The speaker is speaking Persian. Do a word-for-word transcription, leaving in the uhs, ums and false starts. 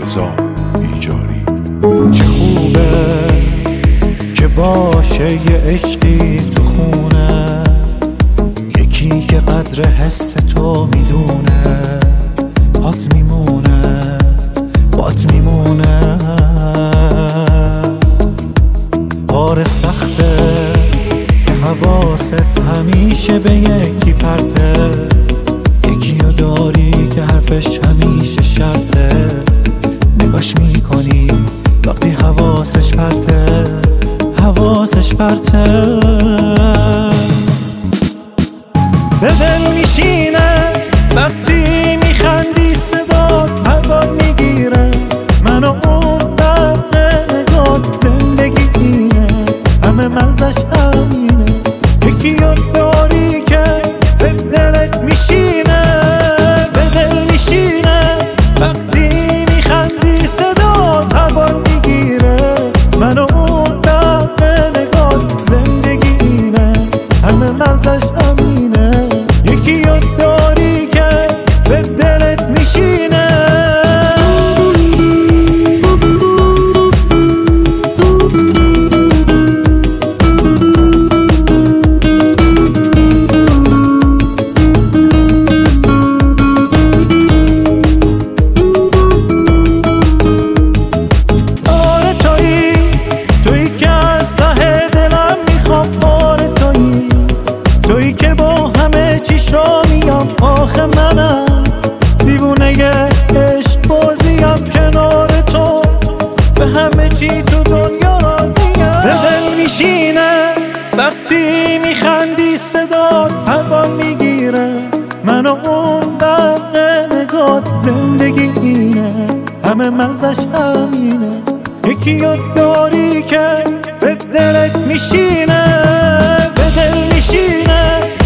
رضا ایجاری. چه خوبه که باشه یه عشقی تو خونه، یکی که قدر حس تو میدونه، پات میمونه پات میمونه. کار سخته که حواست همیشه به یکی پرته، یکی رو داری که حرفش همیشه شرطه، نگاش میکنی وقتی حواسش پرته حواسش پرته. به دل میشینه وقتی میخندی، صدات هوا میگیره منو اون در نگات. زندگی اینه همه مزش همینه، یکی رو داری که به دلت میشینه. به دل میشینه وقتی میخندی، صدات هوا میگیره منو اون در نگات. زندگی اینه همه مزش همینه، یکی رو داری که به دلت میشینه. آره تویی تویی که از ته دلم میخوام، آره تویی تویی که با همه چیشو میام. آخه منم دیوونه عشق بازیم، کنار تو به همه چی تو دنیا راضیم. به دل میشینه وقتی میخندی، صدات هوا میگیره منو اون در نگات. زندگی اینه همه مزش همینه، یکی رو داری که به دلت میشینه. به دل میشینه